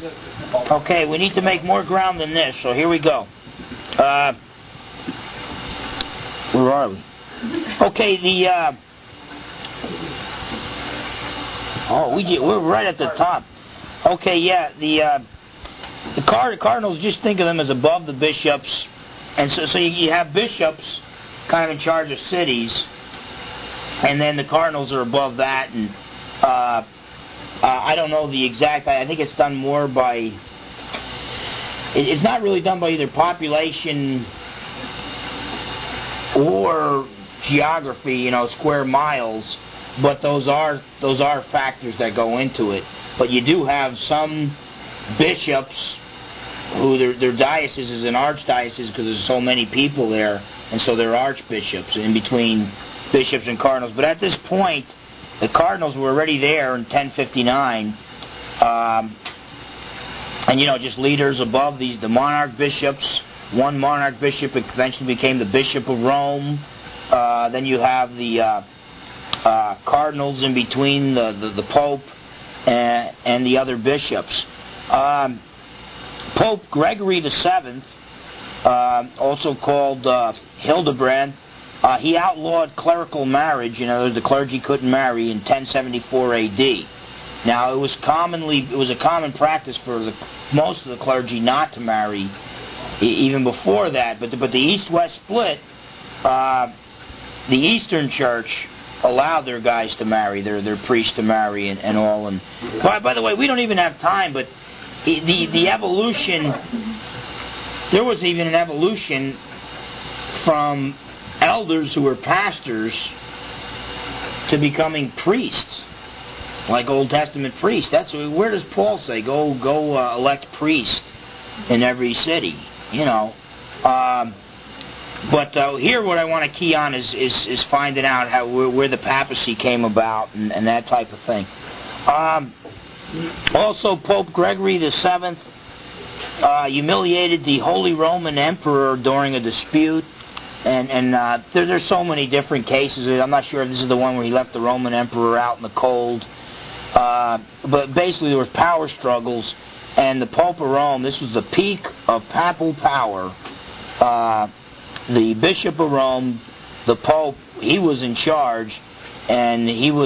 Okay, we need to make more ground than this, so here we go. Where are we? Okay, we're right at the top. Okay, yeah, the Cardinals, just think of them as above the bishops, and so you have bishops kind of in charge of cities, and then the Cardinals are above that, and I don't know the exact. I think it's done more by. It's not really done by either population or geography, square miles, but those are factors that go into it. But you do have some bishops who their diocese is an archdiocese because there's so many people there, and so they're archbishops in between bishops and cardinals. But at this point, the cardinals were already there in 1059, and just leaders above the monarch bishops. One monarch bishop eventually became the Bishop of Rome. Then you have the cardinals in between the Pope and the other bishops. Pope Gregory VII, also called Hildebrand, he outlawed clerical marriage. In other words, the clergy couldn't marry in 1074 A.D. Now, it was a common practice for most of the clergy not to marry even before that. But the East-West split, the Eastern Church allowed their guys to marry, their priests to marry and all. And by the way, we don't even have time, but the evolution, there was even an evolution from elders who were pastors to becoming priests, like Old Testament priests. Where does Paul say, go elect priests in every city, But here what I want to key on is finding out where the papacy came about and that type of thing. Also, Pope Gregory VII humiliated the Holy Roman Emperor during a dispute. And there's so many different cases. I'm not sure if this is the one where he left the Roman Emperor out in the cold. But basically there was power struggles. And the Pope of Rome, this was the peak of papal power. The Bishop of Rome, the Pope, he was in charge. And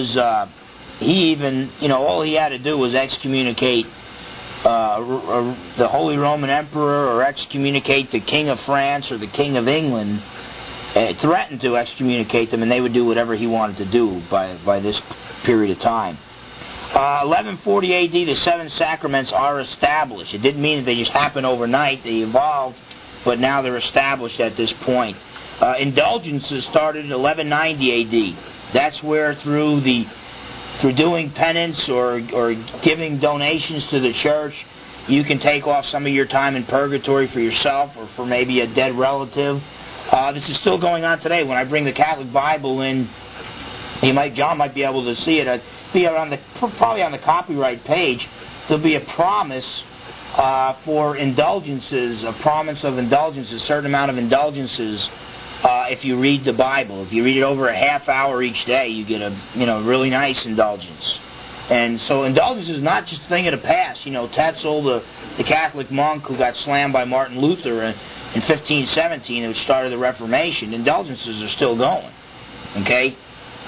all he had to do was excommunicate the Holy Roman Emperor or excommunicate the King of France or the King of England. Threatened to excommunicate them, and they would do whatever he wanted to do by this period of time. 1140 A.D., the seven sacraments are established. It didn't mean that they just happened overnight. They evolved, but now they're established at this point. Indulgences started in 1190 A.D. That's where through doing penance or giving donations to the church, you can take off some of your time in purgatory for yourself or for maybe a dead relative. This is still going on today. When I bring the Catholic Bible in, John might be able to see it. Probably on the copyright page, there'll be a promise for indulgences, a promise of indulgences, a certain amount of indulgences. If you read the Bible, if you read it over a half hour each day, you get a really nice indulgence. And so indulgence is not just a thing of the past. Tetzel, the Catholic monk who got slammed by Martin Luther in 1517, which started the Reformation, indulgences are still going. Okay?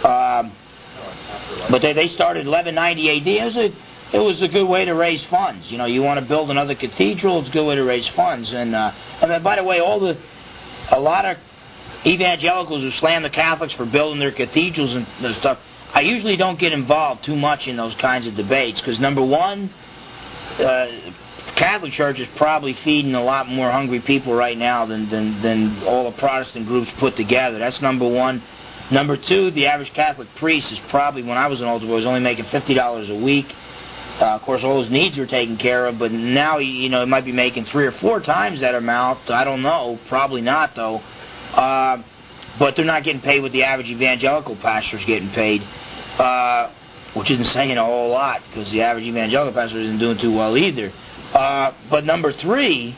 But they started 1190 A.D. It was a good way to raise funds. You want to build another cathedral, it's a good way to raise funds. And then, by the way, a lot of evangelicals who slam the Catholics for building their cathedrals and stuff, I usually don't get involved too much in those kinds of debates, because number one, Catholic Church is probably feeding a lot more hungry people right now than all the Protestant groups put together. That's number one. Number two, the average Catholic priest is probably, when I was an older boy, was only making $50 a week. Of course, all his needs were taken care of, but now, he might be making 3 or 4 times that amount. I don't know. Probably not, though. But they're not getting paid what the average evangelical pastor's getting paid, which isn't saying a whole lot, because the average evangelical pastor isn't doing too well either. But number three,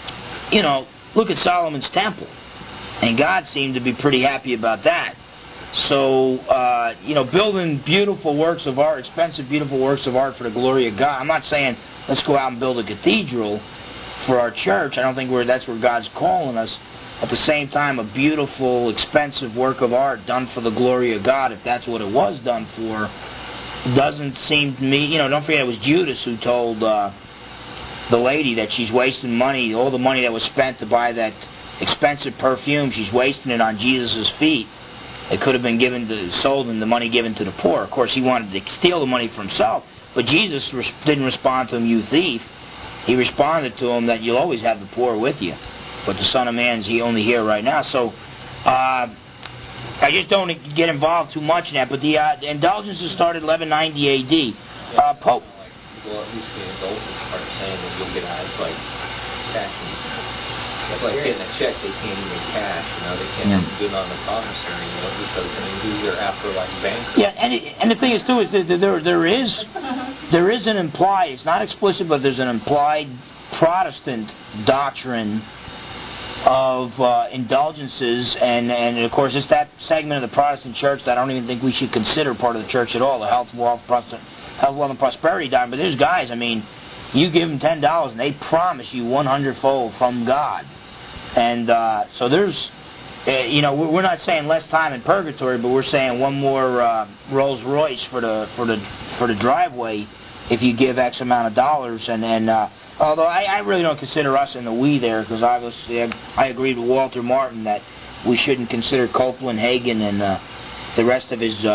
look at Solomon's temple. And God seemed to be pretty happy about that. So, building beautiful works of art, expensive, beautiful works of art for the glory of God. I'm not saying let's go out and build a cathedral for our church. I don't think that's where God's calling us. At the same time, a beautiful, expensive work of art done for the glory of God, if that's what it was done for, doesn't seem to me... don't forget it was Judas who told the lady that she's wasting money, all the money that was spent to buy that expensive perfume, she's wasting it on Jesus' feet. It could have been sold and the money given to the poor. Of course, he wanted to steal the money for himself, but Jesus didn't respond to him, "You thief." He responded to him that you'll always have the poor with you, but the Son of Man's only here right now. So, I just don't get involved too much in that. But the indulgences started 1190 A.D. Pope. Well, at least the indulgence part saying that you'll get out like cash. It's like getting a check they can't even cash. They can't do it on the promissory note because these are after like banks. Yeah, and the thing is too is that there is an implied. It's not explicit, but there's an implied Protestant doctrine of indulgences, and of course it's that segment of the Protestant church that I don't even think we should consider part of the church at all, the health, wealth, and prosperity doctrine. But there's guys, you give them $10 and they promise you 100-fold from God. And so there's, we're not saying less time in purgatory, but we're saying one more Rolls Royce for the driveway if you give X amount of dollars. And although I really don't consider us in the we there, because obviously I agreed with Walter Martin that we shouldn't consider Copeland, Hagen, and the rest of his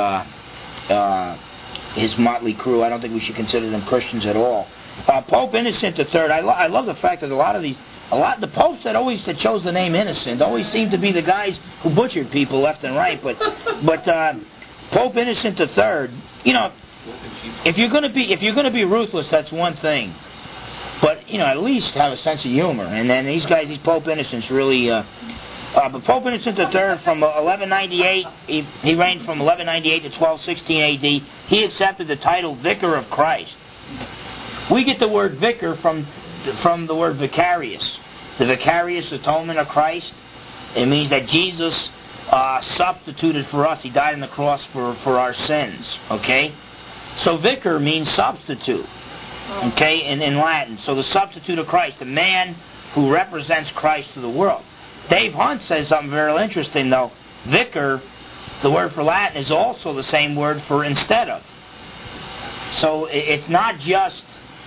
motley crew. I don't think we should consider them Christians at all. Pope Innocent III. I love the fact that a lot of the popes that chose the name Innocent always seem to be the guys who butchered people left and right. But Pope Innocent III. If you're going to be ruthless, that's one thing. But at least have a sense of humor. And then these Pope Innocents really. But Pope Innocent III from 1198, he reigned from 1198 to 1216 A.D. He accepted the title Vicar of Christ. We get the word vicar from the word vicarious. The vicarious atonement of Christ. It means that Jesus substituted for us. He died on the cross for our sins. Okay? So vicar means substitute. Okay? In Latin. So the substitute of Christ. The man who represents Christ to the world. Dave Hunt says something very interesting though. Vicar, the word for Latin, is also the same word for instead of. So it's not just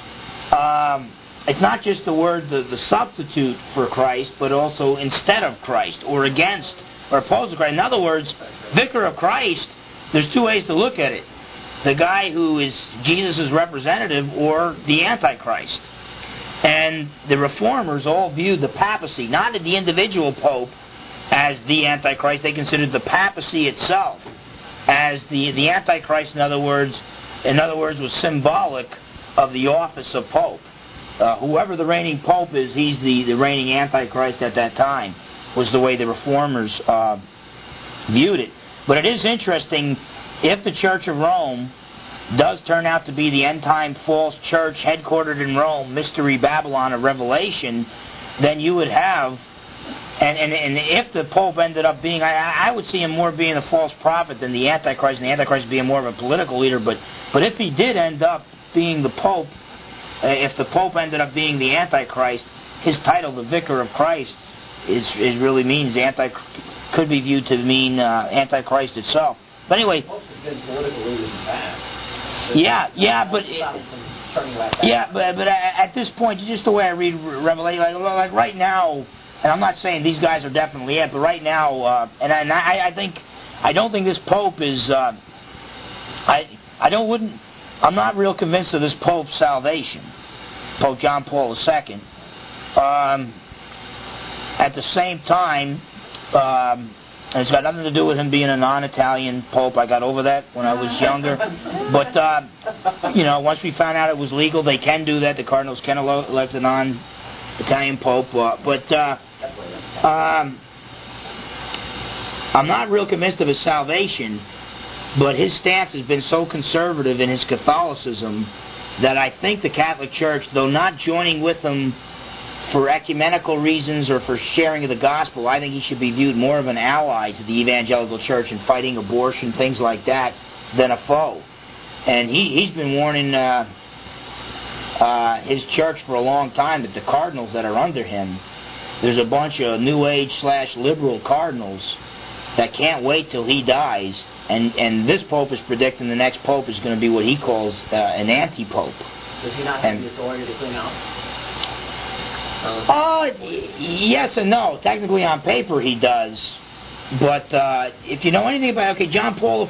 the word, the substitute for Christ, but also instead of Christ, or against, or opposed to Christ. In other words, Vicar of Christ, there's two ways to look at it. The guy who is Jesus' representative, or the Antichrist. And the Reformers all viewed the papacy, not the individual pope, as the Antichrist. They considered the papacy itself as the Antichrist. In other words, was symbolic of the office of pope. Whoever the reigning pope is, he's the reigning Antichrist at that time, was the way the Reformers viewed it. But it is interesting, if the Church of Rome does turn out to be the end-time false church headquartered in Rome, Mystery Babylon of Revelation, then you would have, and if the Pope ended up being, I would see him more being a false prophet than the Antichrist, and the Antichrist being more of a political leader, but if he did end up being the Pope, if the Pope ended up being the Antichrist, his title, the Vicar of Christ, is really means could be viewed to mean Antichrist itself. But anyway, Popes have been political leaders in the past. But at this point, just the way I read Revelation, like right now, and I'm not saying these guys are definitely it, but right now, I don't think this Pope is. I'm not real convinced of this Pope's salvation, Pope John Paul II. At the same time, and it's got nothing to do with him being a non-Italian Pope. I got over that when I was younger. But, once we found out it was legal, they can do that. The Cardinals can elect a non-Italian Pope. I'm not real convinced of his salvation, but his stance has been so conservative in his Catholicism that I think the Catholic Church, though not joining with him for ecumenical reasons or for sharing of the gospel, I think he should be viewed more of an ally to the evangelical church in fighting abortion, things like that, than a foe. And he's been warning his church for a long time that the cardinals that are under him, there's a bunch of New Age / liberal cardinals that can't wait till he dies. And this pope is predicting the next pope is going to be what he calls an anti-pope. Does he not have the authority to clean out? Yes and no. Technically on paper he does. But if you know anything about, John Paul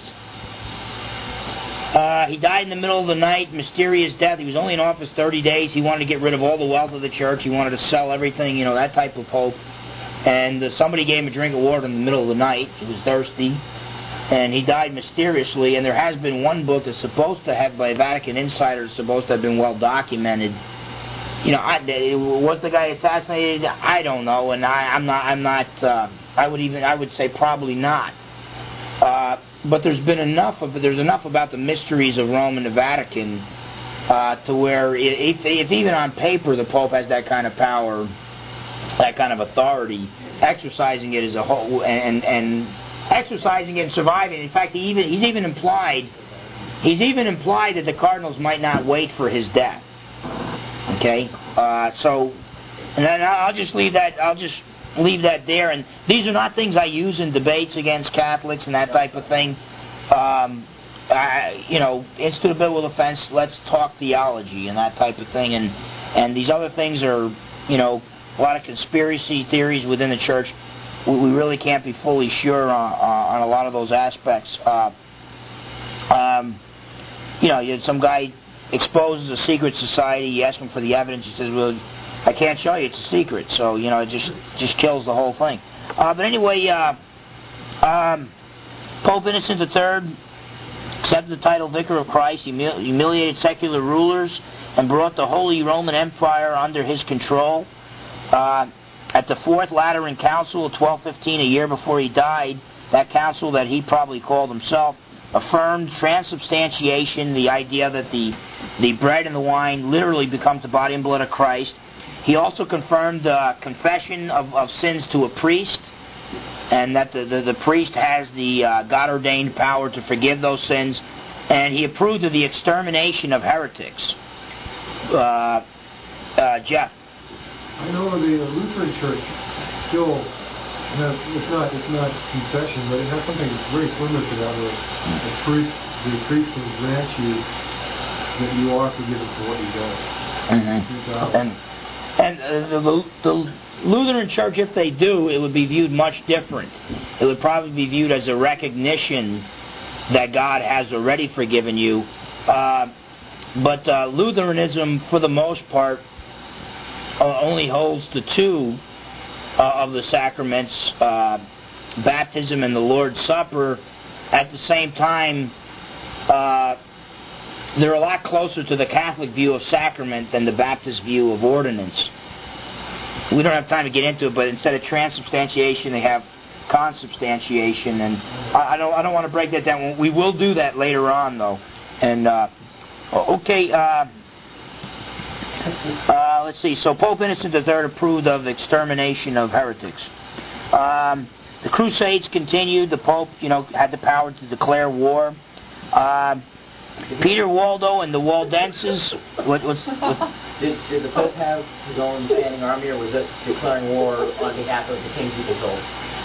I, he died in the middle of the night, mysterious death. He was only in office 30 days. He wanted to get rid of all the wealth of the church. He wanted to sell everything, that type of pope. And somebody gave him a drink of water in the middle of the night. He was thirsty. And he died mysteriously. And there has been one book that's supposed to have, by Vatican insiders, supposed to have been well documented. Was the guy assassinated? I don't know, and I'm not. I would say probably not. But there's enough about the mysteries of Rome and the Vatican to where if even on paper the Pope has that kind of power, that kind of authority, exercising it as a whole and exercising it and surviving. In fact, he's even implied that the cardinals might not wait for his death. Okay, so, and then I'll just leave that there. And these are not things I use in debates against Catholics and that type of thing. Instead of bill with offense, let's talk theology and that type of thing. And these other things are, a lot of conspiracy theories within the church. We really can't be fully sure on a lot of those aspects. You had some guy exposes a secret society. You ask him for the evidence. He says, "Well, I can't show you. It's a secret." So it just kills the whole thing. But anyway, Pope Innocent III accepted the title Vicar of Christ, humiliated secular rulers, and brought the Holy Roman Empire under his control. At the Fourth Lateran Council of 1215, a year before he died, that council that he probably called himself, affirmed transubstantiation, the idea that the bread and the wine literally becomes the body and blood of Christ. He also confirmed confession of sins to a priest, and that the priest has the God-ordained power to forgive those sins. And he approved of the extermination of heretics. Jeff? I know the Lutheran Church still has, it's not confession, but it has something that's very similar to that, where the priest will grant you that you are forgiven for what you've done. Mm-hmm. And the Lutheran Church, if they do, it would be viewed much different. It would probably be viewed as a recognition that God has already forgiven you. But Lutheranism, for the most part, only holds to two of the sacraments, baptism and the Lord's Supper. At the same time, they're a lot closer to the Catholic view of sacrament than the Baptist view of ordinance. We don't have time to get into it, but instead of transubstantiation, they have consubstantiation, and I don't want to break that down. We will do that later on, though. And let's see. So Pope Innocent III approved of the extermination of heretics. The Crusades continued. The Pope, had the power to declare war. Peter Waldo and the Waldenses. Did the Pope have his own standing army, or was this declaring war on behalf of the kings he controlled?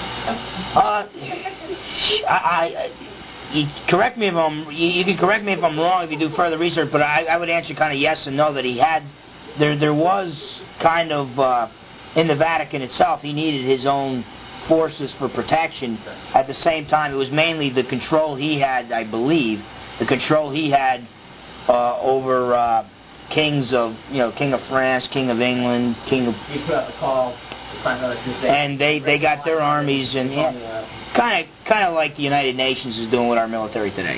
You can correct me if I'm wrong if you do further research, but I would answer kind of yes and no, that he had. There was kind of in the Vatican itself, he needed his own forces for protection. At the same time, it was mainly the control he had, I believe, over kings of, King of France, King of England, King of. He put out the call. And they got their armies, and kind of like the United Nations is doing with our military today.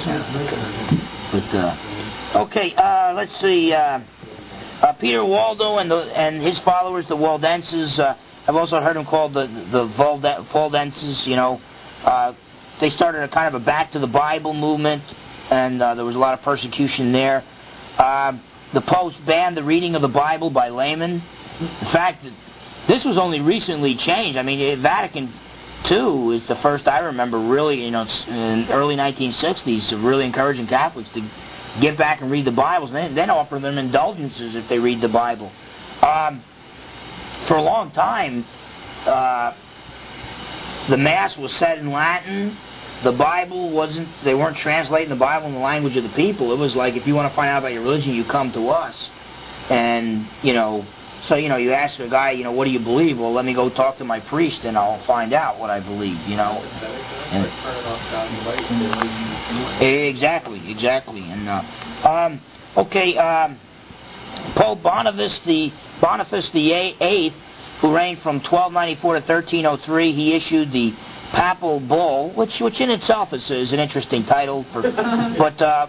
Let's see. Peter Waldo and his followers, the Waldenses. I've also heard them called the Waldenses. They started a kind of a back to the Bible movement, and there was a lot of persecution there. The popes banned the reading of the Bible by laymen, In fact, this was only recently changed. I mean, Vatican II is the first I remember really, in the early 1960s, really encouraging Catholics to get back and read the Bibles, and then offer them indulgences if they read the Bible. For a long time, the Mass was said in Latin. The Bible they weren't translating the Bible in the language of the people. It was like, if you want to find out about your religion, you come to us. And, so, you ask a guy, what do you believe? Well, let me go talk to my priest and I'll find out what I believe, And, exactly. And, Pope Boniface VIII, who reigned from 1294 to 1303, he issued the Papal Bull, which in itself is an interesting title, but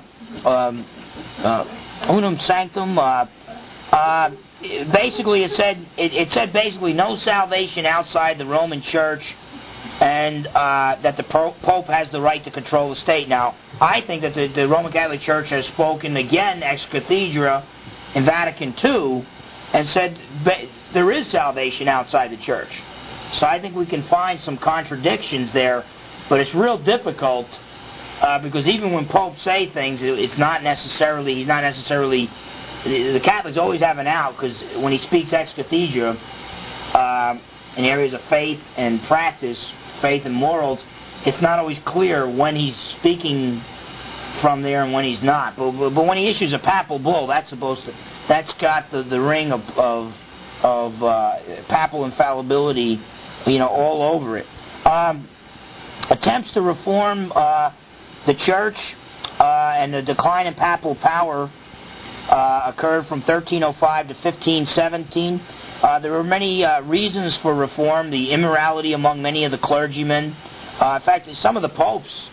Unum Sanctum. Basically, it said basically no salvation outside the Roman Church, and that the Pope has the right to control the state. Now, I think that the Roman Catholic Church has spoken again ex cathedra in Vatican II and said there is salvation outside the Church. So I think we can find some contradictions there, but it's real difficult because even when popes say things, he's not necessarily. The Catholics always have an out, because when he speaks ex cathedra in areas of faith and practice, faith and morals, it's not always clear when he's speaking from there and when he's not. But when he issues a papal bull, that's got the ring of papal infallibility, all over it. Attempts to reform the Church and the decline in papal power occurred from 1305 to 1517. There were many reasons for reform. The immorality among many of the clergymen. In fact, some of the popes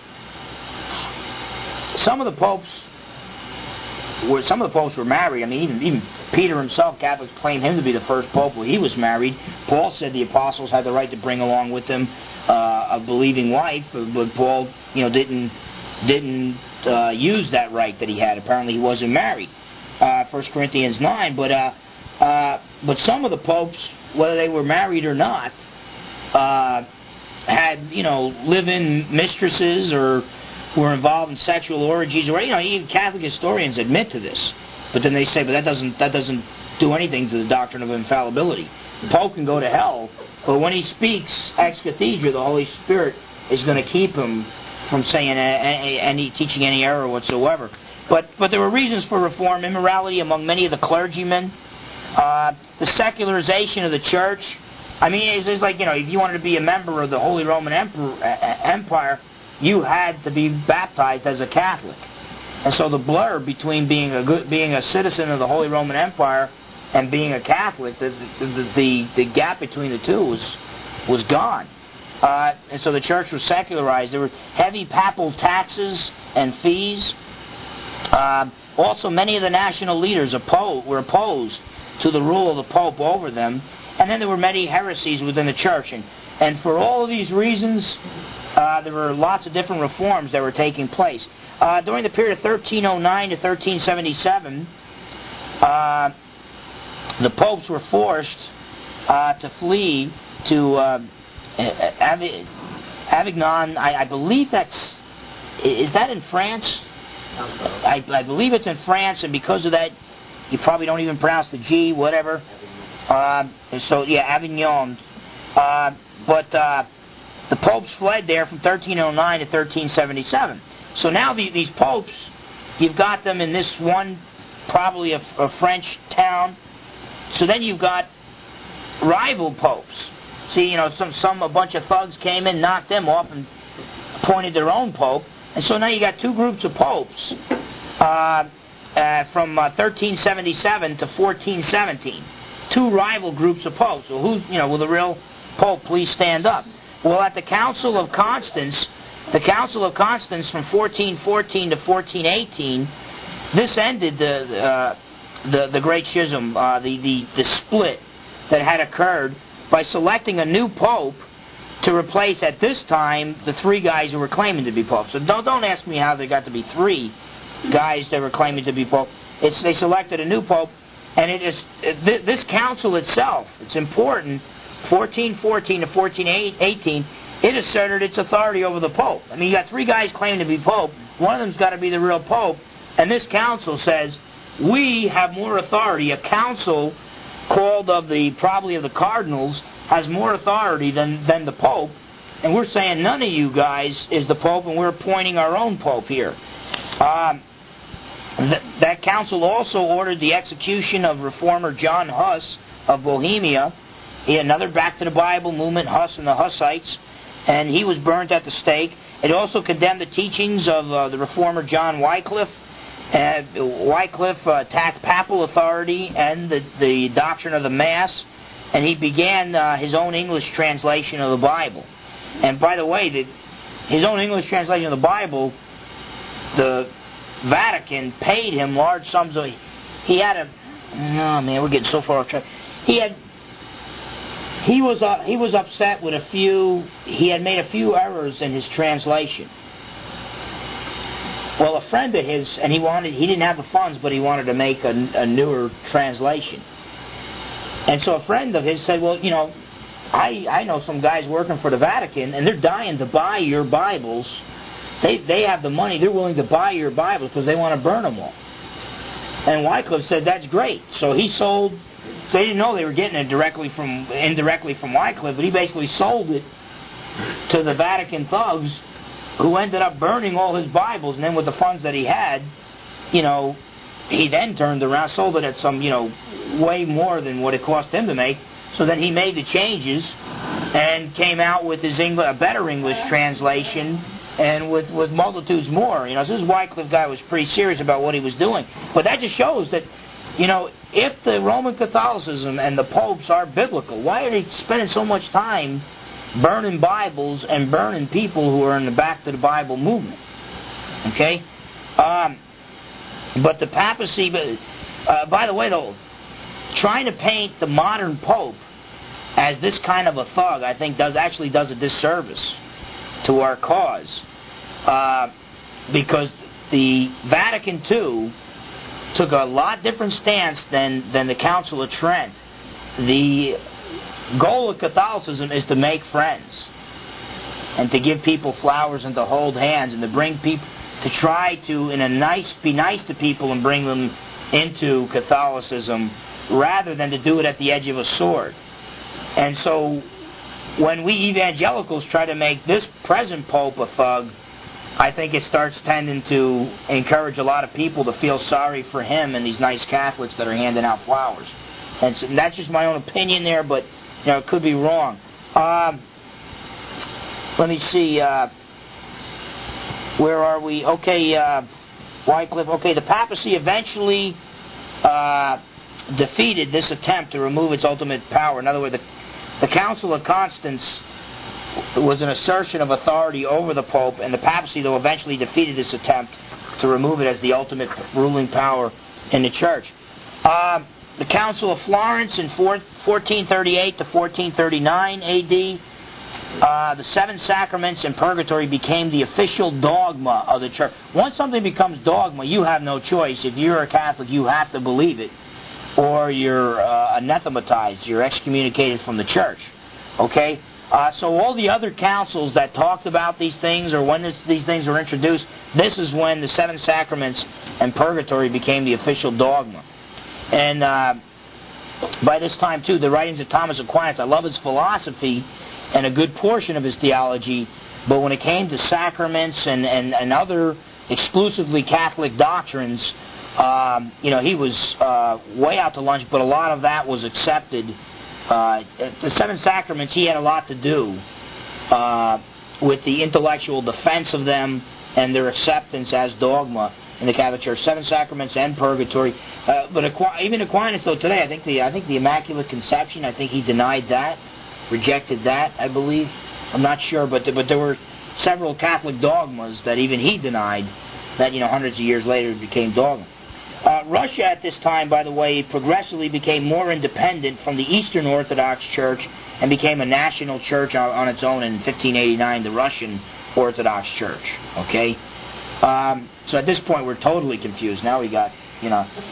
were married. I mean, even Peter himself, Catholics claim him to be the first pope. Well, he was married. Paul said the apostles had the right to bring along with them a believing wife, but Paul, didn't use that right that he had. Apparently, he wasn't married. 1 Corinthians 9, but some of the popes, whether they were married or not, had live-in mistresses or were involved in sexual orgies, or even Catholic historians admit to this. But then they say, but that doesn't do anything to the doctrine of infallibility. The Pope can go to hell, but when he speaks ex cathedra, the Holy Spirit is going to keep him from saying teaching any error whatsoever. But there were reasons for reform: immorality among many of the clergymen, the secularization of the Church. I mean, it's like, if you wanted to be a member of the Holy Roman Empire, you had to be baptized as a Catholic. And so the blur between being a citizen of the Holy Roman Empire and being a Catholic, the gap between the two was gone. And so the Church was secularized. There were heavy papal taxes and fees. Also, many of the national leaders were opposed to the rule of the Pope over them. And then there were many heresies within the Church. And for all of these reasons, there were lots of different reforms that were taking place. During the period of 1309 to 1377, the popes were forced to flee to Avignon. I believe is that in France? I believe it's in France, and because of that, you probably don't even pronounce the G, whatever. Avignon. But the popes fled there from 1309 to 1377. So now these popes, you've got them in this one, probably a French town. So then you've got rival popes. See, a bunch of thugs came in, knocked them off, and appointed their own pope. And so now you got two groups of popes from 1377 to 1417. Two rival groups of popes. So will the real pope please stand up? Well, at the Council of Constance from 1414 to 1418, this ended the Great Schism, the split that had occurred by selecting a new pope to replace, at this time, the three guys who were claiming to be popes. So don't ask me how there got to be three guys that were claiming to be pope. They selected a new pope, And it is this council itself, it's important, 1414 to 1418, it asserted its authority over the Pope. I mean, you got three guys claiming to be Pope. One of them's got to be the real Pope. And this council says, we have more authority. A council called probably of the cardinals has more authority than the Pope. And we're saying none of you guys is the Pope, and we're appointing our own Pope here. That council also ordered the execution of reformer John Huss of Bohemia. He had another Back to the Bible movement, Huss and the Hussites, and he was burnt at the stake. It also condemned the teachings of the reformer John Wycliffe. Wycliffe attacked papal authority and the doctrine of the Mass, and he began his own English translation of the Bible. And by the way, his own English translation of the Bible, the Vatican paid him large sums of... He had a... Oh man, we're getting so far off track. He was upset with a few... He had made a few errors in his translation. Well, a friend of his, and he didn't have the funds, but he wanted to make a newer translation. And so a friend of his said, well, I know some guys working for the Vatican, and they're dying to buy your Bibles. They have the money. They're willing to buy your Bibles because they want to burn them all. And Wycliffe said, that's great. So he sold... They didn't know they were getting it indirectly from Wycliffe, but he basically sold it to the Vatican thugs, who ended up burning all his Bibles. And then with the funds that he had, he then turned around, sold it at some, way more than what it cost him to make. So then he made the changes and came out with his a better English translation, and with multitudes more. So this Wycliffe guy was pretty serious about what he was doing. But that just shows that, if the Roman Catholicism and the popes are biblical, why are they spending so much time burning Bibles and burning people who are in the Back to the Bible movement? Okay? But the papacy... by the way, though, trying to paint the modern Pope as this kind of a thug, I think, does a disservice to our cause. Because the Vatican II took a lot different stance than the Council of Trent. The goal of Catholicism is to make friends, and to give people flowers, and to hold hands, and to bring people, to try to, be nice to people and bring them into Catholicism, rather than to do it at the edge of a sword. And so, when we evangelicals try to make this present Pope a thug, I think it starts tending to encourage a lot of people to feel sorry for him and these nice Catholics that are handing out flowers. And so that's just my own opinion there, but it could be wrong. Let me see. Where are we? Okay, Wycliffe. Okay, the papacy eventually defeated this attempt to remove its ultimate power. In other words, the Council of Constance was an assertion of authority over the Pope, and the papacy, though, eventually defeated this attempt to remove it as the ultimate ruling power in the Church. The Council of Florence in 1438 to 1439 A.D., the seven sacraments and purgatory became the official dogma of the Church. Once something becomes dogma, you have no choice. If you're a Catholic, you have to believe it, or you're anathematized, you're excommunicated from the Church. Okay? So all the other councils that talked about these things, or when these things were introduced, this is when the seven sacraments and purgatory became the official dogma. And by this time, too, the writings of Thomas Aquinas, I love his philosophy and a good portion of his theology, but when it came to sacraments and other exclusively Catholic doctrines, he was way out to lunch, but a lot of that was accepted. The seven sacraments, he had a lot to do with the intellectual defense of them and their acceptance as dogma in the Catholic Church. Seven sacraments and purgatory. But even Aquinas, though, today, I think the Immaculate Conception, I think he denied that, rejected that, I believe. I'm not sure, but there were several Catholic dogmas that even he denied that, hundreds of years later became dogma. Russia at this time, by the way, progressively became more independent from the Eastern Orthodox Church and became a national church on its own in 1589, the Russian Orthodox Church. Okay? So at this point, we're totally confused. Now we got,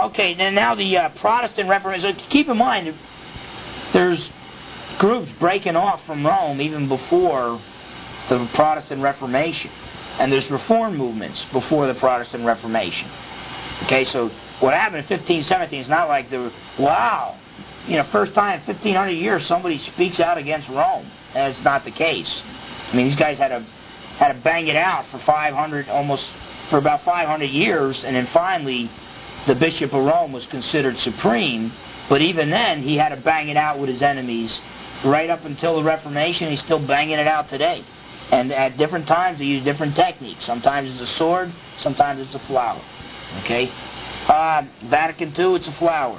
Okay, now the Protestant Reformation. So keep in mind, there's groups breaking off from Rome even before the Protestant Reformation. And there's reform movements before the Protestant Reformation. Okay, so what happened in 1517 is not like first time in 1500 years somebody speaks out against Rome. That's not the case. I mean, these guys had to bang it out for about 500 years, and then finally the Bishop of Rome was considered supreme, but even then he had to bang it out with his enemies right up until the Reformation. He's still banging it out today. And at different times they use different techniques. Sometimes it's a sword, sometimes it's a flower. Okay? Vatican II, it's a flower.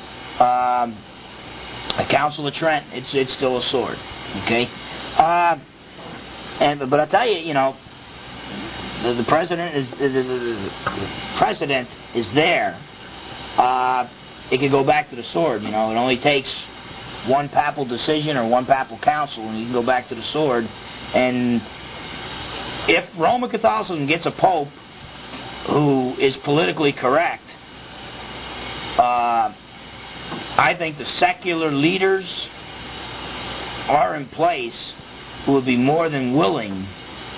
The Council of Trent, it's still a sword. Okay? But I tell you, the president is there. It can go back to the sword. It only takes one papal decision or one papal council, and you can go back to the sword. And if Roman Catholicism gets a pope who is politically correct, I think the secular leaders are in place who would be more than willing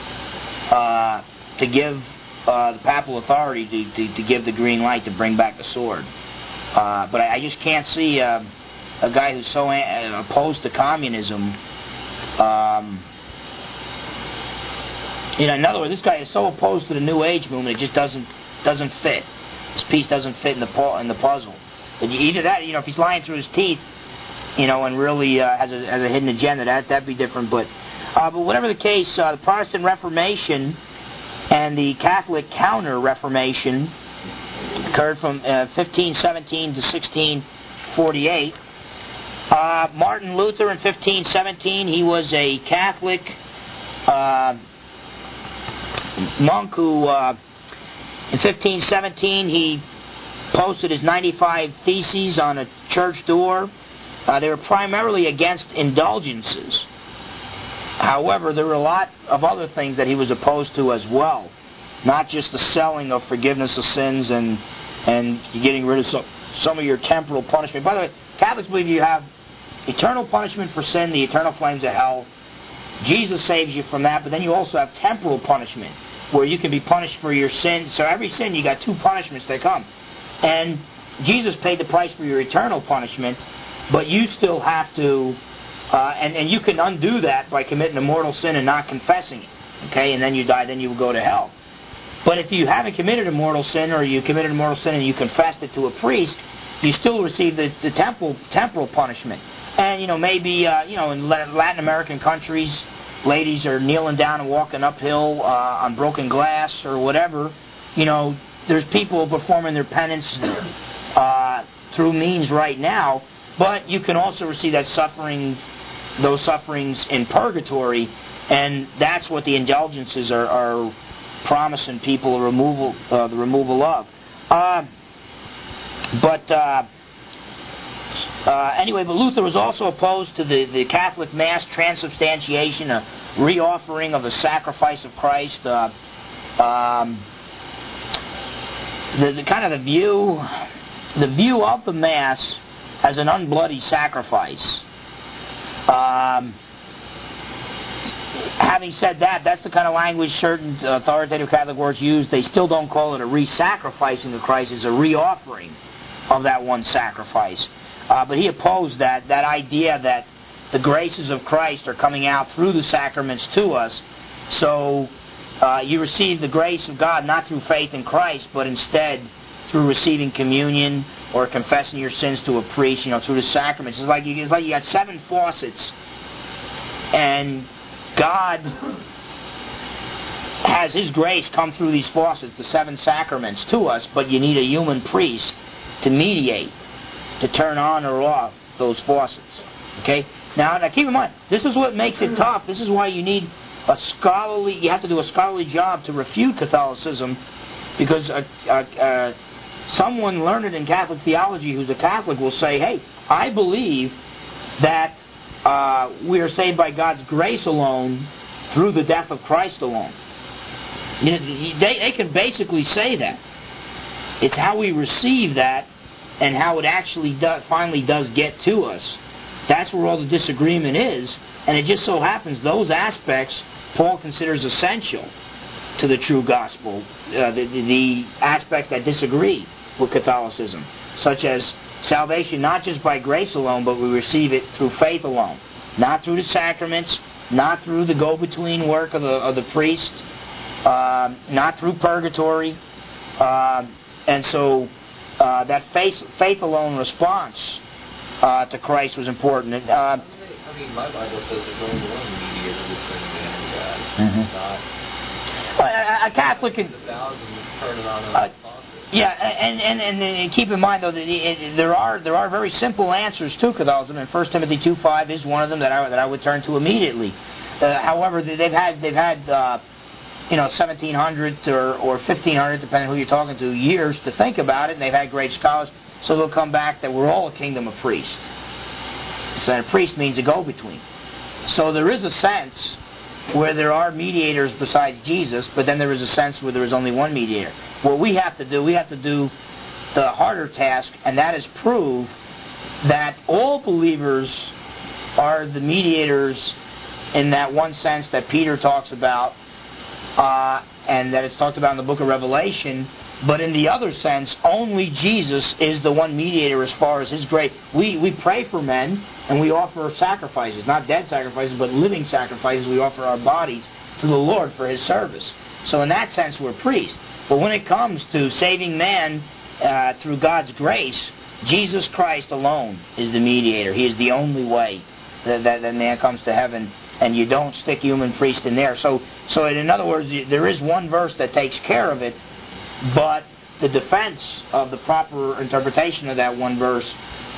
to give the papal authority to give the green light to bring back the sword. But I just can't see a guy who's so opposed to communism. In other words, this guy is so opposed to the New Age movement, it just doesn't fit. This piece doesn't fit in the puzzle. But either that, if he's lying through his teeth, and really has a hidden agenda, that'd be different. But whatever the case, the Protestant Reformation and the Catholic Counter-Reformation occurred from 1517 to 1648. Martin Luther in 1517, he was a Catholic monk who, in 1517, he posted his 95 Theses on a church door. They were primarily against indulgences. However, there were a lot of other things that he was opposed to as well. Not just the selling of forgiveness of sins and getting rid of some of your temporal punishment. By the way, Catholics believe you have eternal punishment for sin, the eternal flames of hell. Jesus saves you from that, but then you also have temporal punishment, where you can be punished for your sin. So every sin, you got two punishments that come. And Jesus paid the price for your eternal punishment, but you still have to, and you can undo that by committing a mortal sin and not confessing it. Okay, and then you die, then you will go to hell. But if you haven't committed a mortal sin, or you committed a mortal sin and you confessed it to a priest, you still receive the temporal punishment. And maybe in Latin American countries, ladies are kneeling down and walking uphill on broken glass or whatever. There's people performing their penance through means right now, but you can also receive those sufferings in purgatory, and that's what the indulgences are promising people the removal of. Anyway, but Luther was also opposed to the Catholic Mass transubstantiation, a reoffering of the sacrifice of Christ. The view of the Mass as an unbloody sacrifice. Having said that, that's the kind of language certain authoritative Catholic works use. They still don't call it a re-sacrificing of Christ. It's a reoffering of that one sacrifice. But he opposed that idea that the graces of Christ are coming out through the sacraments to us. So you receive the grace of God not through faith in Christ, but instead through receiving communion or confessing your sins to a priest, through the sacraments. It's like you got 7 faucets, and God has His grace come through these faucets, the 7 sacraments, to us, but you need a human priest to mediate, to turn on or off those faucets. Okay? Now keep in mind, this is what makes it tough. This is why you need you have to do a scholarly job to refute Catholicism, because someone learned in Catholic theology who's a Catholic will say, hey, I believe that we are saved by God's grace alone through the death of Christ alone. They can basically say that. It's how we receive that and how it actually finally does get to us. That's where all the disagreement is, and it just so happens those aspects Paul considers essential to the true gospel, the aspects that disagree with Catholicism, such as salvation not just by grace alone, but we receive it through faith alone, not through the sacraments, not through the go-between work of the priest, not through purgatory, and so that faith alone response to Christ was important. I mean, my Bible says there's only one mediator between man and God. A Catholic can... The thousands turning on an apostle. Yeah, and keep in mind though that there are very simple answers to Catholicism, and 1 Timothy 2:5 is one of them that I would turn to immediately. However, they've had 1,700 or 1,500, depending on who you're talking to, years to think about it, and they've had great scholars, so they'll come back that we're all a kingdom of priests. So a priest means a go-between. So there is a sense where there are mediators besides Jesus, but then there is a sense where there is only one mediator. What we have to do the harder task, and that is prove that all believers are the mediators in that one sense that Peter talks about, and that it's talked about in the book of Revelation. But in the other sense, only Jesus is the one mediator as far as His grace. We pray for men, and we offer sacrifices, not dead sacrifices, but living sacrifices. We offer our bodies to the Lord for His service. So in that sense, we're priests. But when it comes to saving man through God's grace, Jesus Christ alone is the mediator. He is the only way that man comes to heaven, and you don't stick human priest in there. So in other words, there is one verse that takes care of it, but the defense of the proper interpretation of that one verse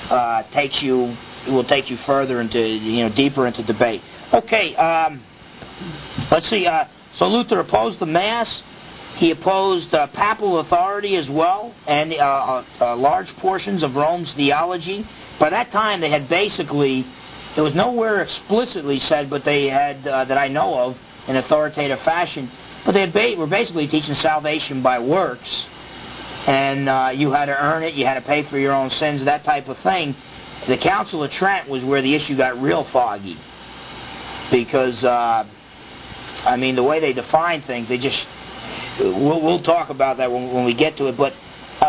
will take you further into, deeper into debate. Okay, let's see. So Luther opposed the Mass. He opposed papal authority as well, and large portions of Rome's theology. By that time, they had basically, it was nowhere explicitly said, but they had, that I know of, in authoritative fashion, but they were basically teaching salvation by works, and you had to earn it, you had to pay for your own sins, that type of thing. The Council of Trent was where the issue got real foggy, because, the way they define things, they just... We'll talk about that when we get to it, but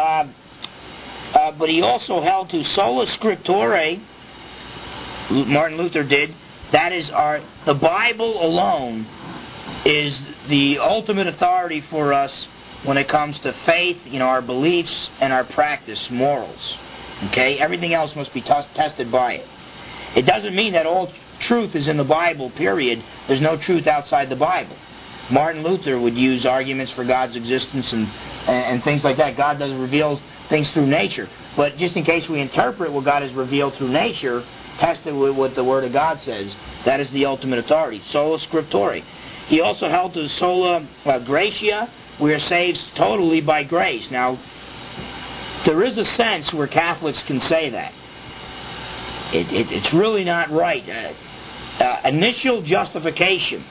he also held to sola scriptura. Martin Luther did. That is, the Bible alone is the ultimate authority for us when it comes to faith, our beliefs and our practice, morals. Okay, everything else must be tested by it. It doesn't mean that all truth is in the Bible. Period. There's no truth outside the Bible. Martin Luther would use arguments for God's existence and things like that. God doesn't reveal things through nature. But just in case we interpret what God has revealed through nature, test it with what the Word of God says. That is the ultimate authority. Sola scriptura. He also held to sola gratia. We are saved totally by grace. Now, there is a sense where Catholics can say that. It's really not right. Initial justification.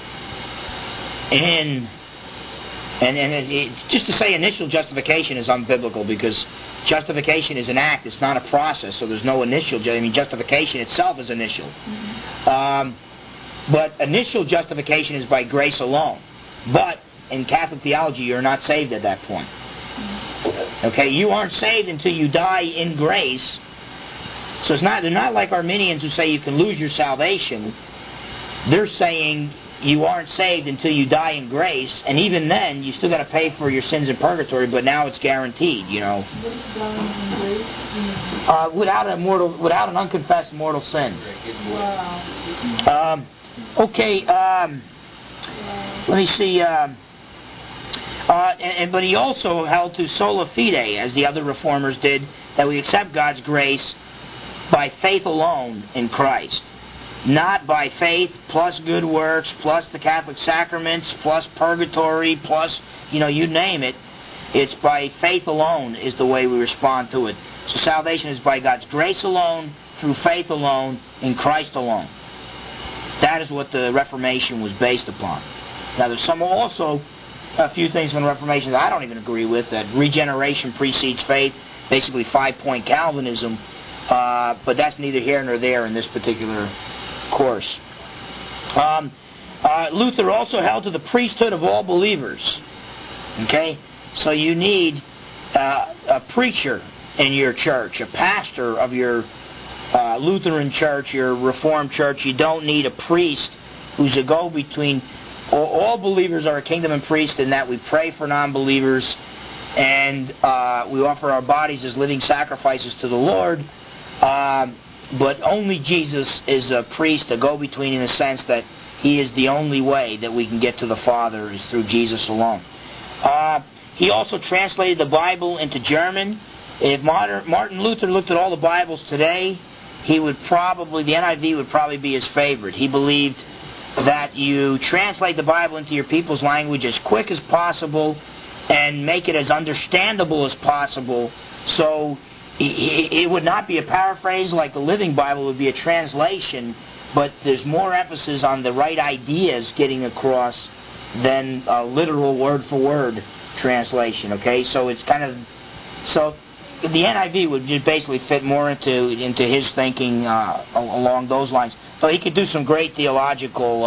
And just to say initial justification is unbiblical, because justification is an act, it's not a process, so there's no initial. Justification itself is initial. But initial justification is by grace alone. But in Catholic theology, you're not saved at that point. Okay, you aren't saved until you die in grace. So they're not like Arminians who say you can lose your salvation. They're saying you aren't saved until you die in grace, and even then, you still got to pay for your sins in purgatory, but now it's guaranteed, without an unconfessed mortal sin. Wow. Let me see. But he also held to sola fide, as the other reformers did, that we accept God's grace by faith alone in Christ. Not by faith plus good works, plus the Catholic sacraments, plus purgatory, plus, you name it. It's by faith alone is the way we respond to it. So salvation is by God's grace alone, through faith alone, in Christ alone. That is what the Reformation was based upon. Now there's a few things from the Reformation that I don't even agree with, that regeneration precedes faith. basically 5-point Calvinism, but that's neither here nor there in this particular course. Luther also held to the priesthood of all believers. Okay? So you need a preacher in your church, a pastor of your Lutheran church, your Reformed church. You don't need a priest who's a go-between. All believers are a kingdom and priest in that we pray for non-believers and we offer our bodies as living sacrifices to the Lord. But only Jesus is a priest, a go-between in the sense that He is the only way that we can get to the Father is through Jesus alone. He also translated the Bible into German. If Martin Luther looked at all the Bibles today, the NIV would probably be his favorite. He believed that you translate the Bible into your people's language as quick as possible and make it as understandable as possible. So it would not be a paraphrase like the Living Bible, it would be a translation, but there's more emphasis on the right ideas getting across than a literal word-for-word translation. Okay, so it's kind of... So the NIV would just basically fit more into his thinking along those lines. So he could do some great theological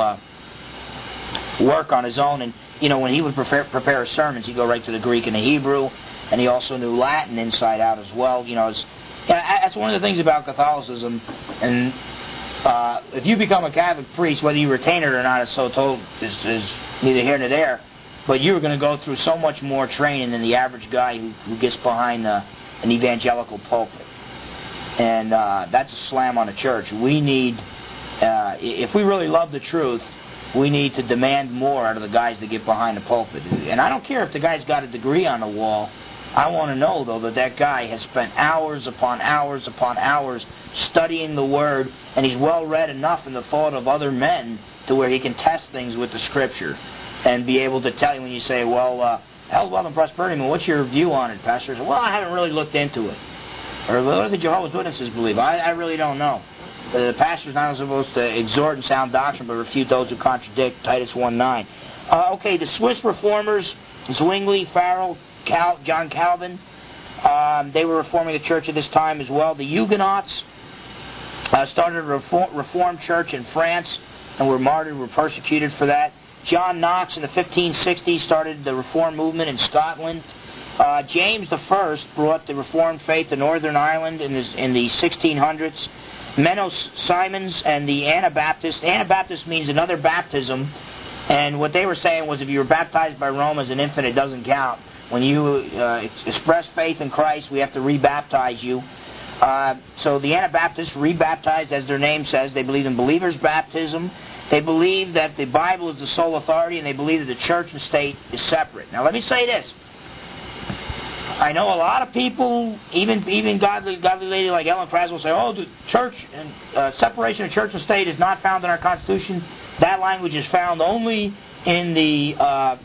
work on his own. And when he would prepare his sermons, he'd go right to the Greek and the Hebrew, and he also knew Latin inside out as well. That's one of the things about Catholicism. And if you become a Catholic priest, whether you retain it or not, is neither here nor there. But you're going to go through so much more training than the average guy who gets behind an evangelical pulpit. And that's a slam on the church. We need, if we really love the truth, we need to demand more out of the guys that get behind the pulpit. And I don't care if the guy's got a degree on the wall. I want to know, though, that guy has spent hours upon hours upon hours studying the Word, and he's well read enough in the thought of other men to where he can test things with the Scripture and be able to tell you when you say, well, health, wealth, and prosperity, what's your view on it, Pastor? Well, I haven't really looked into it. Or what do the Jehovah's Witnesses believe? I really don't know. The pastor's not supposed to exhort and sound doctrine, but refute those who contradict, Titus 1:9. Okay, the Swiss reformers, Zwingli, Farel, John Calvin, they were reforming the church at this time as well. The Huguenots started a reformed church in France and were martyred, were persecuted for that. John Knox in the 1560s started the Reformed movement in Scotland. James I brought the Reformed faith to Northern Ireland in the 1600s. Mennos Simons and the Anabaptists. Anabaptist means another baptism, and what they were saying was if you were baptized by Rome as an infant, it doesn't count. When you express faith in Christ, we have to rebaptize you. So the Anabaptists rebaptized, as their name says. They believe in believer's baptism. They believe that the Bible is the sole authority, and they believe that the church and state is separate. Now let me say this. I know a lot of people, even godly lady like Ellen Krasner will say, the church and separation of church and state is not found in our Constitution. That language is found only in the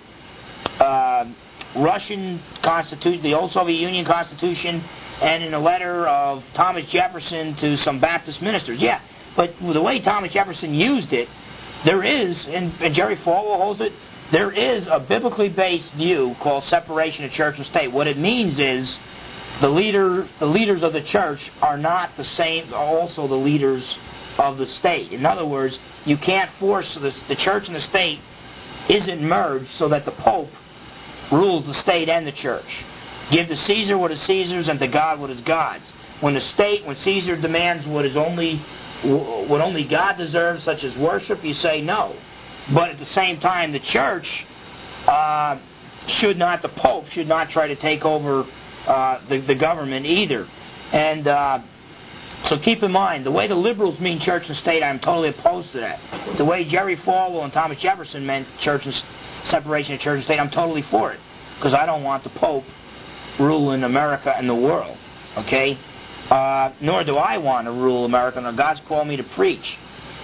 Russian Constitution, the old Soviet Union Constitution, and in a letter of Thomas Jefferson to some Baptist ministers. Yeah, but the way Thomas Jefferson used it, there is, and Jerry Falwell holds it, there is a biblically based view called separation of church and state. What it means is the leaders of the church are not the same, also the leaders of the state. In other words, you can't force the church and the state isn't merged so that the Pope rules the state and the church. Give to Caesar what is Caesar's and to God what is God's. When Caesar demands what only God deserves, such as worship, you say no. But at the same time, the church the Pope should not try to take over the government either. And so keep in mind, the way the liberals mean church and state, I'm totally opposed to that. The way Jerry Falwell and Thomas Jefferson meant separation of church and state, I'm totally for it. Because I don't want the Pope ruling America and the world. Okay? Nor do I want to rule America. No, God's called me to preach.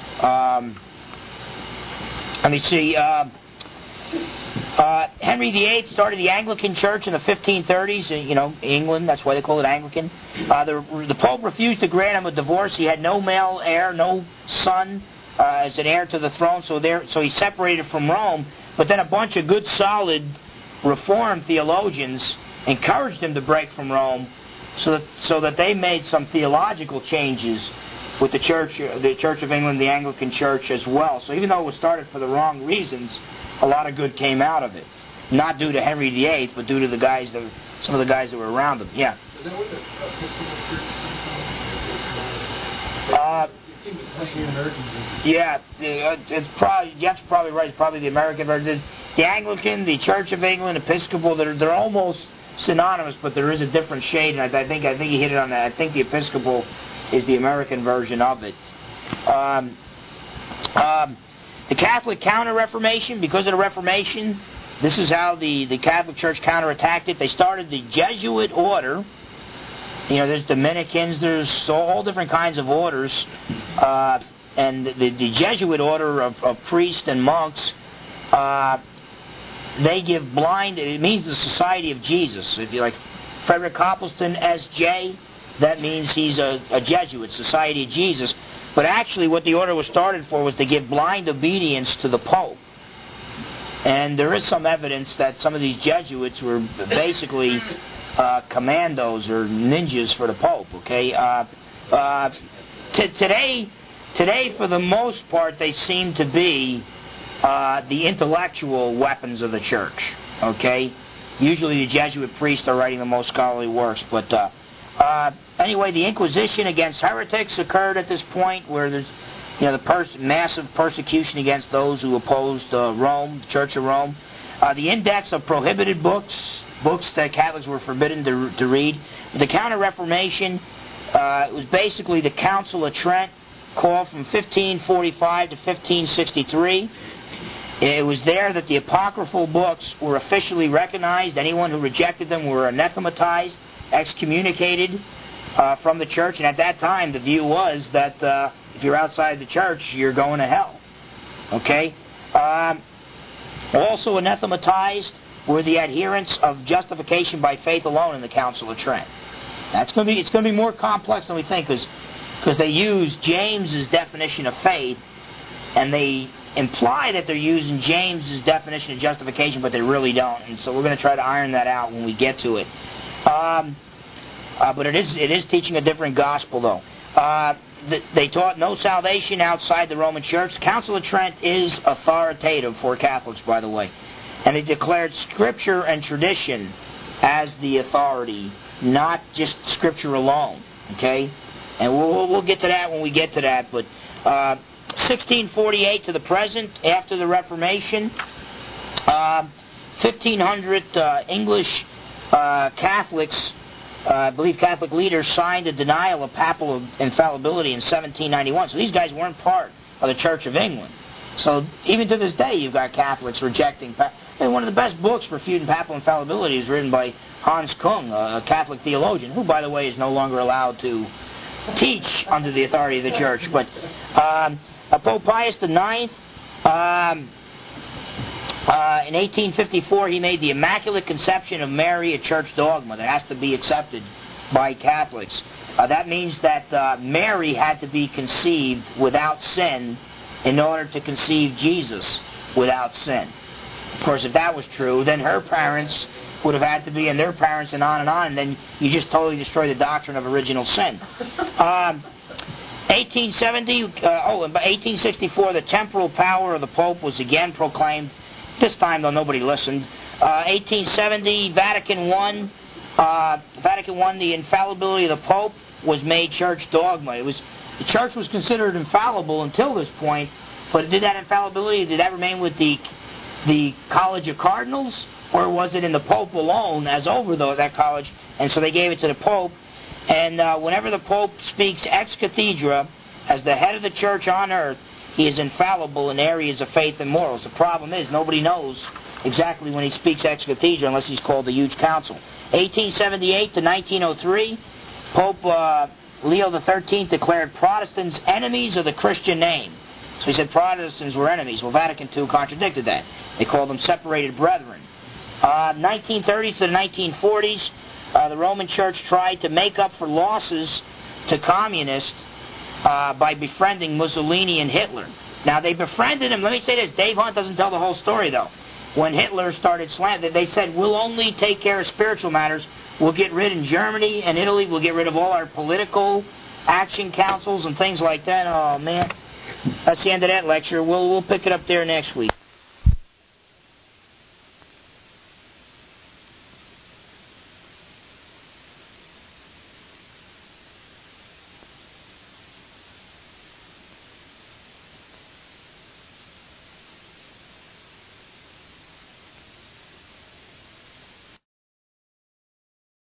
Let me see. Henry VIII started the Anglican Church in the 1530s. England, that's why they call it Anglican. The Pope refused to grant him a divorce. He had no male heir, no son as an heir to the throne, so he separated from Rome. But then a bunch of good, solid Reformed theologians encouraged him to break from Rome, so that they made some theological changes with the Church of England, the Anglican Church as well. So even though it was started for the wrong reasons, a lot of good came out of it. Not due to Henry VIII, but due to some of the guys that were around him. Yeah. Is that what the yeah, Jeff's probably right. It's probably the American version. The Anglican, the Church of England, Episcopal, they're almost synonymous, but there is a different shade, and I think he hit it on that. I think the Episcopal is the American version of it. The Catholic Counter-Reformation, because of the Reformation, this is how the Catholic Church counterattacked it. They started the Jesuit order. You know, there's Dominicans, there's all different kinds of orders. And the Jesuit order of priests and monks, they give blind, it means the Society of Jesus. If you like, Frederick Copleston, S.J., that means he's a Jesuit, Society of Jesus. But actually what the order was started for was to give blind obedience to the Pope. And there is some evidence that some of these Jesuits were basically commandos or ninjas for the Pope, okay? Today, for the most part, they seem to be the intellectual weapons of the Church, okay? Usually the Jesuit priests are writing the most scholarly works, but anyway, the Inquisition against heretics occurred at this point, where there's the massive persecution against those who opposed Rome, the Church of Rome. The Index of Prohibited Books that Catholics were forbidden to read. The Counter-Reformation was basically the Council of Trent, called from 1545 to 1563. It was there that the apocryphal books were officially recognized. Anyone who rejected them were anathematized, excommunicated from the church. And at that time, the view was that if you're outside the church, you're going to hell. Okay? Also anathematized were the adherents of justification by faith alone in the Council of Trent. It's going to be more complex than we think, because they use James's definition of faith, and they imply that they're using James's definition of justification, but they really don't. And so we're going to try to iron that out when we get to it. But it is teaching a different gospel, though. They taught no salvation outside the Roman Church. The Council of Trent is authoritative for Catholics, by the way. And they declared Scripture and tradition as the authority, not just Scripture alone. Okay? And we'll get to that when we get to that. But 1648 to the present, after the Reformation, 1,500 English Catholics, I believe Catholic leaders, signed a denial of papal infallibility in 1791. So these guys weren't part of the Church of England. So even to this day, you've got Catholics rejecting. And one of the best books refuting papal infallibility is written by Hans Kung, a Catholic theologian, who, by the way, is no longer allowed to teach under the authority of the Church. But Pope Pius IX, in 1854, he made the Immaculate Conception of Mary a church dogma that has to be accepted by Catholics. That means that Mary had to be conceived without sin in order to conceive Jesus without sin. Of course, if that was true, then her parents would have had to be, and their parents, and on, and then you just totally destroy the doctrine of original sin. 1864, the temporal power of the Pope was again proclaimed. This time, though, nobody listened. 1870, Vatican I. The infallibility of the Pope was made church dogma. The Church was considered infallible until this point, but did that remain with the College of Cardinals, or was it in the Pope alone as over that college? And so they gave it to the Pope. And whenever the Pope speaks ex cathedra, as the head of the Church on earth, he is infallible in areas of faith and morals. The problem is nobody knows exactly when he speaks ex cathedra unless he's called the huge council. 1878 to 1903, Pope Leo XIII declared Protestants enemies of the Christian name. So he said Protestants were enemies. Well, Vatican II contradicted that. They called them separated brethren. 1930s to the 1940s, the Roman Church tried to make up for losses to communists by befriending Mussolini and Hitler. Now, they befriended him. Let me say this. Dave Hunt doesn't tell the whole story, though. When Hitler started slanting, they said, we'll only take care of spiritual matters. We'll get rid in Germany and Italy. We'll get rid of all our political action councils and things like that. Oh man, that's the end of that lecture. We'll pick it up there next week.